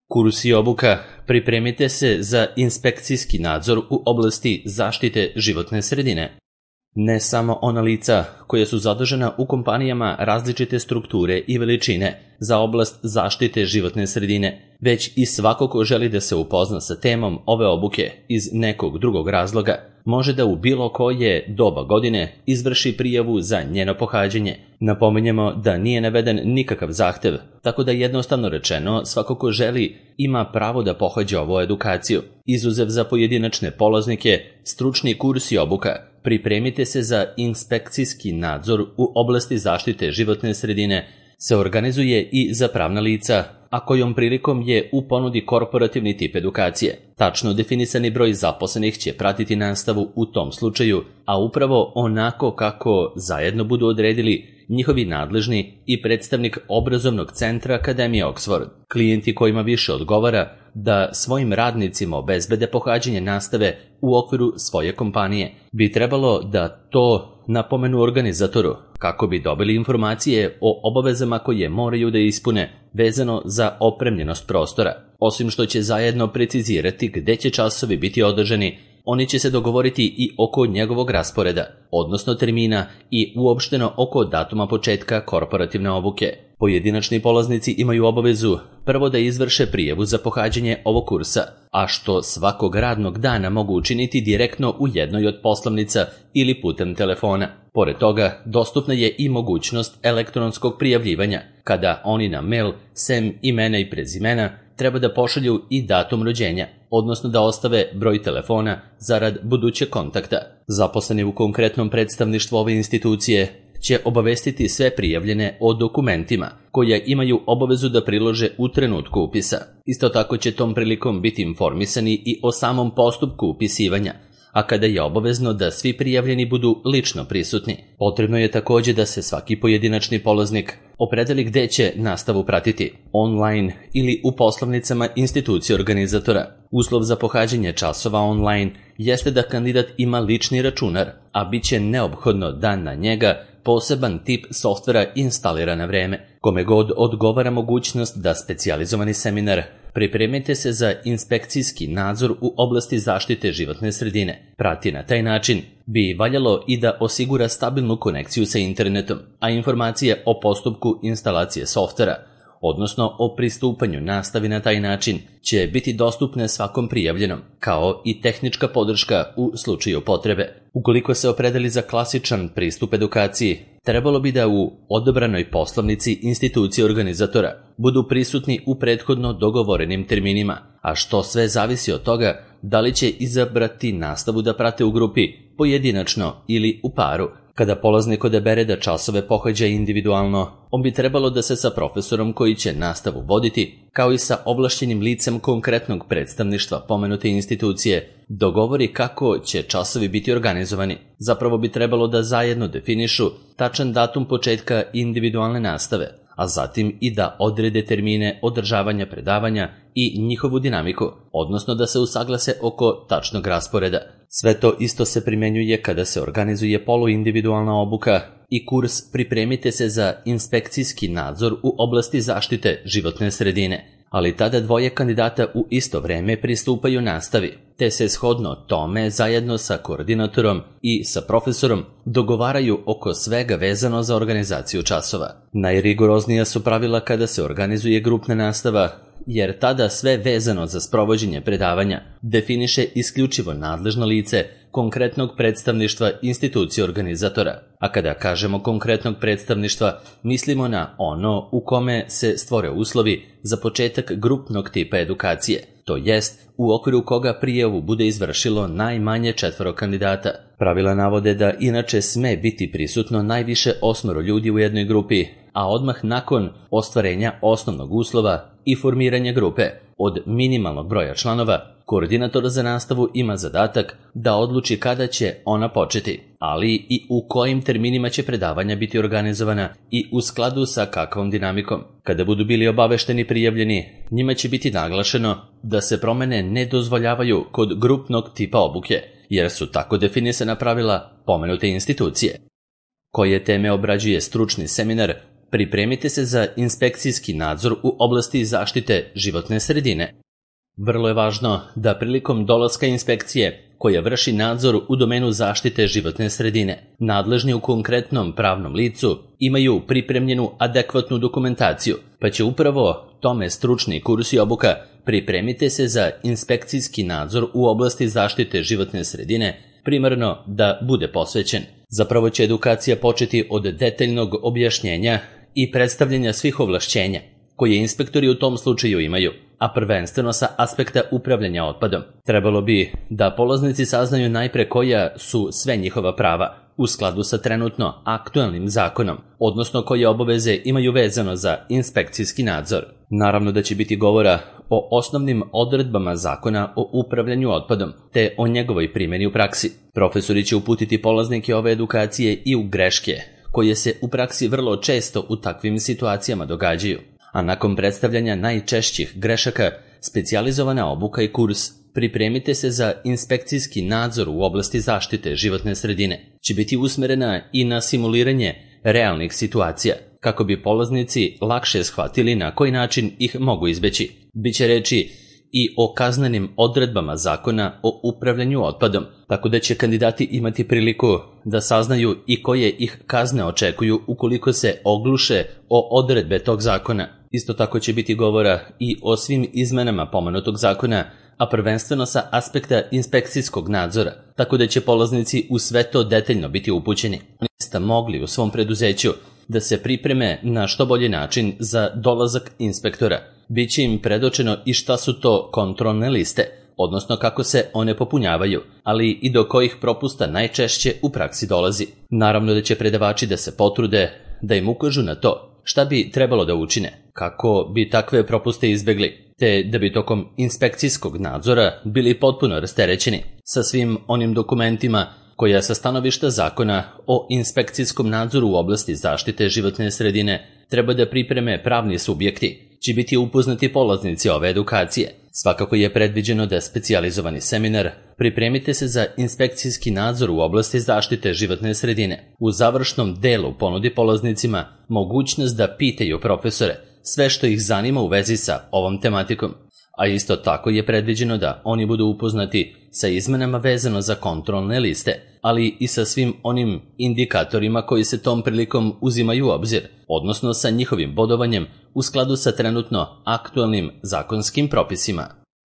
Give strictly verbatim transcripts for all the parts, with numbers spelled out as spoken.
Kurs i obuka. Pripremite se za inspekcijski nadzor u oblasti zaštite životne sredine. Ne samo ona lica koja su zadužena u kompanijama različite strukture i veličine za oblast zaštite životne sredine, već i svako ko želi da se upozna sa temom ove obuke iz nekog drugog razloga, može da u bilo koje doba godine izvrši prijavu za njeno pohađanje. Napominjemo da nije naveden nikakav zahtev, tako da jednostavno rečeno svako ko želi ima pravo da pohađa ovu edukaciju. Izuzev za pojedinačne polaznike, stručni kurs i obuka. Pripremite se za inspekcijski nadzor u oblasti zaštite životne sredine se organizuje i za pravna lica, a kojom prilikom je u ponudi korporativni tip edukacije. Tačno definisani broj zaposlenih će pratiti nastavu u tom slučaju, a upravo onako kako zajedno budu odredili njihovi nadležni i predstavnik obrazovnog centra Akademije Oxford. Klijenti kojima više odgovara da svojim radnicima obezbede pohađanje nastave u okviru svoje kompanije bi trebalo da to napomenu organizatoru kako bi dobili informacije o obavezama koje moraju da ispune vezano za opremljenost prostora. Osim što će zajedno precizirati gde će časovi biti održani, oni će se dogovoriti i oko njegovog rasporeda, odnosno termina i uopšteno oko datuma početka korporativne obuke. Pojedinačni polaznici imaju obavezu prvo da izvrše prijavu za pohađanje ovog kursa, a što svakog radnog dana mogu učiniti direktno u jednoj od poslovnica ili putem telefona. Pored toga, dostupna je i mogućnost elektronskog prijavljivanja, kada oni na mail, sem imena i prezimena, treba da pošalju i datum rođenja, odnosno da ostave broj telefona zarad budućeg kontakta. Zaposleni u konkretnom predstavništvu ove institucije će obavestiti sve prijavljene o dokumentima koje imaju obavezu da prilože u trenutku upisa. Isto tako će tom prilikom biti informisani i o samom postupku upisivanja, a kada je obavezno da svi prijavljeni budu lično prisutni. Potrebno je takođe da se svaki pojedinačni polaznik opredeli gde će nastavu pratiti, online ili u poslovnicama institucije organizatora. Uslov za pohađanje časova online jeste da kandidat ima lični računar, a bit će neophodno da na njega poseban tip softvera instalira na vreme. Kome god odgovara mogućnost da specijalizovani seminar Pripremite se za inspekcijski nadzor u oblasti zaštite životne sredine prati na taj način, bi valjalo i da osigura stabilnu konekciju sa internetom, a informacije o postupku instalacije softvera, odnosno o pristupanju nastavi na taj način, će biti dostupne svakom prijavljenom, kao i tehnička podrška u slučaju potrebe. Ukoliko se opredeli za klasičan pristup edukaciji, trebalo bi da u odobranoj poslovnici institucije organizatora budu prisutni u prethodno dogovorenim terminima, a što sve zavisi od toga da li će izabrati nastavu da prate u grupi, pojedinačno ili u paru. Kada polaznik odabere da časove pohađa individualno, on bi trebalo da se sa profesorom koji će nastavu voditi, kao i sa ovlašćenim licem konkretnog predstavništva pomenute institucije, dogovori kako će časovi biti organizovani. Zapravo bi trebalo da zajedno definišu tačan datum početka individualne nastave, a zatim i da odrede termine održavanja predavanja i njihovu dinamiku, odnosno da se usaglase oko tačnog rasporeda. Sve to isto se primenjuje kada se organizuje poluindividualna obuka i kurs Pripremite se za inspekcijski nadzor u oblasti zaštite životne sredine, ali tada dvoje kandidata u isto vreme pristupaju nastavi, te se shodno tome zajedno sa koordinatorom i sa profesorom dogovaraju oko svega vezano za organizaciju časova. Najrigoroznija su pravila kada se organizuje grupna nastava, jer tada sve vezano za sprovođenje predavanja definiše isključivo nadležno lice konkretnog predstavništva institucije organizatora. A kada kažemo konkretnog predstavništva, mislimo na ono u kome se stvore uslovi za početak grupnog tipa edukacije, to jest u okviru koga prijavu bude izvršilo najmanje četvoro kandidata. Pravila navode da inače sme biti prisutno najviše osmoro ljudi u jednoj grupi, a odmah nakon ostvarenja osnovnog uslova i formiranja grupe od minimalnog broja članova, koordinator za nastavu ima zadatak da odluči kada će ona početi, ali i u kojim terminima će predavanja biti organizovana i u skladu sa kakvom dinamikom. Kada budu bili obavešteni prijavljeni, njima će biti naglašeno da se promene ne dozvoljavaju kod grupnog tipa obuke, jer su tako definisana pravila pomenute institucije. Koje teme obrađuje stručni seminar pripremite se za inspekcijski nadzor u oblasti zaštite životne sredine. Vrlo je važno da prilikom dolaska inspekcije koja vrši nadzor u domenu zaštite životne sredine, nadležni u konkretnom pravnom licu imaju pripremljenu adekvatnu dokumentaciju, pa će upravo tome stručni kurs i obuka pripremite se za inspekcijski nadzor u oblasti zaštite životne sredine primarno da bude posvećen. Zapravo će edukacija početi od detaljnog objašnjenja i predstavljanja svih ovlašćenja koje inspektori u tom slučaju imaju, a prvenstveno sa aspekta upravljanja otpadom. Trebalo bi da polaznici saznaju najpre koja su sve njihova prava u skladu sa trenutno aktualnim zakonom, odnosno koje obaveze imaju vezano za inspekcijski nadzor. Naravno da će biti govora o osnovnim odredbama zakona o upravljanju otpadom, te o njegovoj primjeni u praksi. Profesori će uputiti polaznike ove edukacije i u greške, koje se u praksi vrlo često u takvim situacijama događaju. A nakon predstavljanja najčešćih grešaka, specijalizovana obuka i kurs pripremite se za inspekcijski nadzor u oblasti zaštite životne sredine će biti usmerena i na simuliranje realnih situacija, kako bi polaznici lakše shvatili na koji način ih mogu izbeći. Biće reči i o kaznenim odredbama zakona o upravljanju otpadom, tako da će kandidati imati priliku da saznaju i koje ih kazne očekuju ukoliko se ogluše o odredbe tog zakona. Isto tako će biti govora i o svim izmenama pomenutog zakona, a prvenstveno sa aspekta inspekcijskog nadzora, tako da će polaznici u sve to detaljno biti upućeni. Oni ste mogli u svom preduzeću da se pripreme na što bolji način za dolazak inspektora. Biće im predočeno i šta su to kontrolne liste, odnosno kako se one popunjavaju, ali i do kojih propusta najčešće u praksi dolazi. Naravno da će predavači da se potrude da im ukažu na to šta bi trebalo da učine, kako bi takve propuste izbegli, te da bi tokom inspekcijskog nadzora bili potpuno rasterećeni sa svim onim dokumentima koja sa stanovišta zakona o inspekcijskom nadzoru u oblasti zaštite životne sredine treba da pripreme pravni subjekti, će biti upoznati polaznici ove edukacije. Svakako je predviđeno da specijalizovani seminar pripremite se za inspekcijski nadzor u oblasti zaštite životne sredine. U završnom delu ponudi polaznicima mogućnost da pitaju profesore sve što ih zanima u vezi sa ovom tematikom, a isto tako je predviđeno da oni budu upoznati sa izmenama vezano za kontrolne liste, ali i sa svim onim indikatorima koji se tom prilikom uzimaju u obzir, odnosno sa njihovim bodovanjem u skladu sa trenutno aktualnim zakonskim propisima.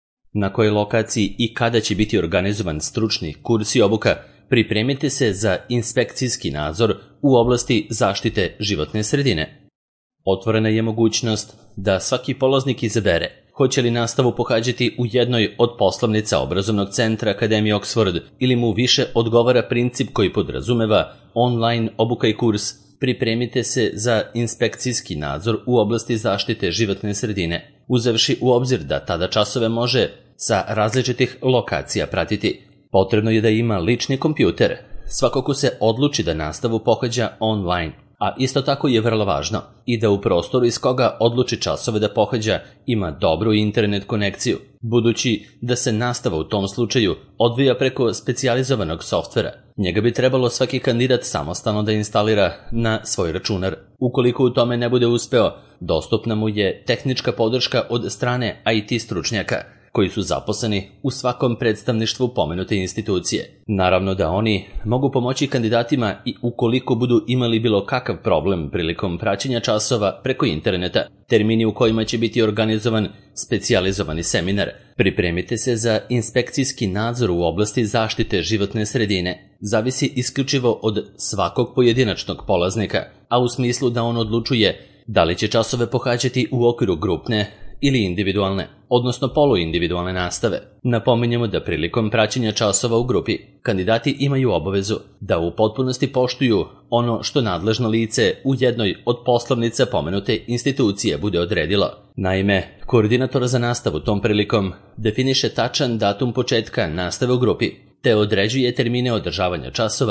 Na kojoj lokaciji i kada će biti organizovan stručni kurs i obuka, pripremite se za inspekcijski nadzor u oblasti zaštite životne sredine. Otvorena je mogućnost da svaki polaznik izabere hoće li nastavu pohađati u jednoj od poslovnica obrazovnog centra Akademije Oxford ili mu više odgovara princip koji podrazumeva online obuka i kurs. Pripremite se za inspekcijski nadzor u oblasti zaštite životne sredine, uzevši u obzir da tada časove može sa različitih lokacija pratiti. Potrebno je da ima lični kompjuter, svako ko se odluči da nastavu pohađa online, a isto tako je vrlo važno i da u prostoru iz koga odluči časove da pohađa ima dobru internet konekciju, budući da se nastava u tom slučaju odvija preko specijalizovanog softvera. Njega bi trebalo svaki kandidat samostalno da instalira na svoj računar. Ukoliko u tome ne bude uspeo, dostupna mu je tehnička podrška od strane I T stručnjaka, koji su zaposleni u svakom predstavništvu pomenute institucije. Naravno da oni mogu pomoći kandidatima i ukoliko budu imali bilo kakav problem prilikom praćenja časova preko interneta, termini u kojima će biti organizovan specijalizovani seminar. Pripremite se za inspekcijski nadzor u oblasti zaštite životne sredine. Zavisi isključivo od svakog pojedinačnog polaznika, a u smislu da on odlučuje da li će časove pohađati u okviru grupne ili individualne, odnosno poluindividualne nastave. Napominjemo da prilikom praćenja časova u grupi, kandidati imaju obavezu da u potpunosti poštuju ono što nadležno lice u jednoj od poslovnica pomenute institucije bude odredilo. Naime, koordinator za nastavu tom prilikom definiše tačan datum početka nastave u grupi, te određuje termine održavanja časova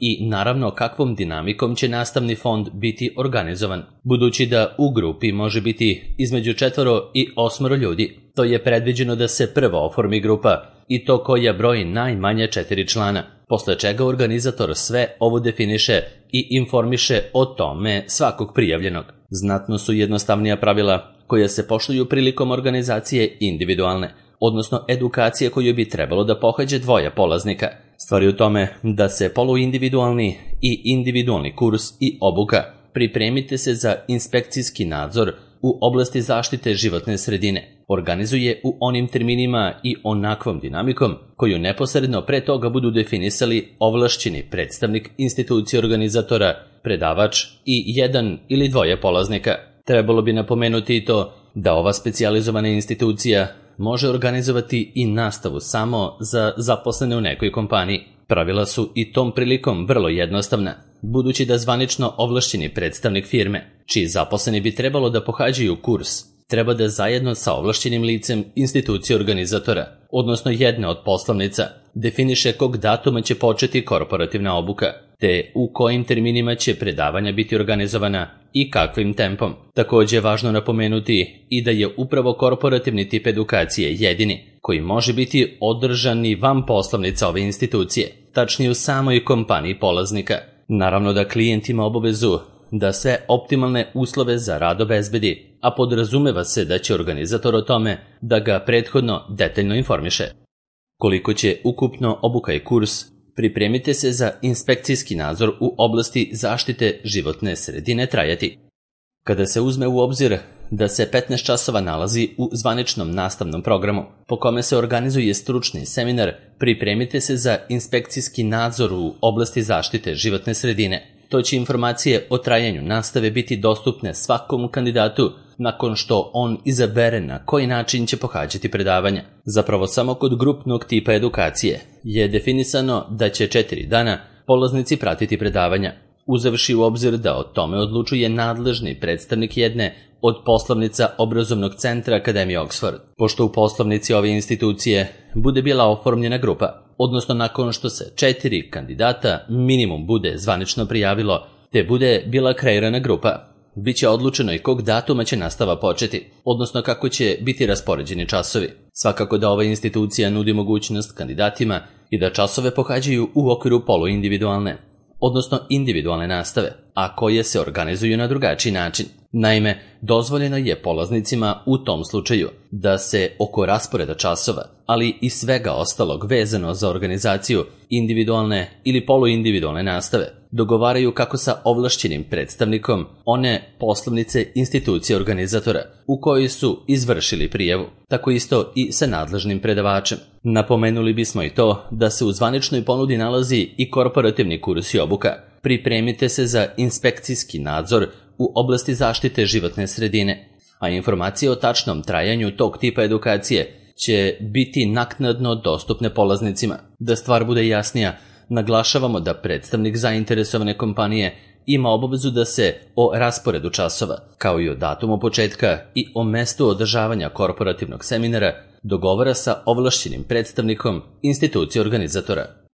i naravno kakvom dinamikom će nastavni fond biti organizovan, budući da u grupi može biti između četvoro i osmoro ljudi. To je predviđeno da se prvo oformi grupa i to koja broji najmanje četiri člana, posle čega organizator sve ovo definiše i informiše o tome svakog prijavljenog. Znatno su jednostavnija pravila koja se poštuju prilikom organizacije individualne, odnosno edukacije koju bi trebalo da pohađe dvoje polaznika. Stvar je u tome da se poluindividualni i individualni kurs i obuka pripremite se za inspekcijski nadzor u oblasti zaštite životne sredine organizuje u onim terminima i onakvom dinamikom koju neposredno pre toga budu definisali ovlašćeni predstavnik institucije organizatora, predavač i jedan ili dvoje polaznika. Trebalo bi napomenuti i to da ova specijalizovana institucija može organizovati i nastavu samo za zaposlene u nekoj kompaniji. Pravila su i tom prilikom vrlo jednostavna, budući da zvanično ovlašćeni predstavnik firme, čiji zaposleni bi trebalo da pohađaju kurs, treba da zajedno sa ovlašćenim licem institucije organizatora, odnosno jedne od poslovnica, definiše kog datuma će početi korporativna obuka, te u kojim terminima će predavanja biti organizovana i kakvim tempom. Takođe je važno napomenuti i da je upravo korporativni tip edukacije jedini koji može biti održan i van poslovnica ove institucije, tačnije u samoj kompaniji polaznika. Naravno da klijent ima obavezu da sve optimalne uslove za rad obezbedi, a podrazumeva se da će organizator o tome da ga prethodno detaljno informiše. Koliko će ukupno obuka i kurs, pripremite se za inspekcijski nadzor u oblasti zaštite životne sredine trajati. Kada se uzme u obzir da se petnaest časova nalazi u zvaničnom nastavnom programu, po kome se organizuje stručni seminar, pripremite se za inspekcijski nadzor u oblasti zaštite životne sredine. To će informacije o trajanju nastave biti dostupne svakom kandidatu nakon što on izabere na koji način će pohađati predavanja. Zapravo samo kod grupnog tipa edukacije je definisano da će četiri dana polaznici pratiti predavanja, uzevši u obzir da o tome odlučuje nadležni predstavnik jedne od poslovnica obrazovnog centra Akademije Oxford. Pošto u poslovnici ove institucije bude bila oformljena grupa, odnosno nakon što se četiri kandidata minimum bude zvanično prijavilo, te bude bila kreirana grupa, biće odlučeno i kog datuma će nastava početi, odnosno kako će biti raspoređeni časovi. Svakako da ova institucija nudi mogućnost kandidatima i da časove pohađaju u okviru poluindividualne, odnosno individualne nastave, a koje se organizuju na drugačiji način. Naime, dozvoljeno je polaznicima u tom slučaju da se oko rasporeda časova, ali i svega ostalog vezano za organizaciju individualne ili poluindividualne nastave, dogovaraju kako sa ovlašćenim predstavnikom one poslovnice institucije organizatora u kojoj su izvršili prijavu, tako isto i sa nadležnim predavačem. Napomenuli bismo i to da se u zvaničnoj ponudi nalazi i korporativni kurs i obuka. Pripremite se za inspekcijski nadzor u oblasti zaštite životne sredine, a informacije o tačnom trajanju tog tipa edukacije će biti naknadno dostupne polaznicima. Da stvar bude jasnija, naglašavamo da predstavnik zainteresovane kompanije ima obavezu da se o rasporedu časova, kao i o datumu početka i o mestu održavanja korporativnog seminara, dogovara sa ovlašćenim predstavnikom institucije organizatora.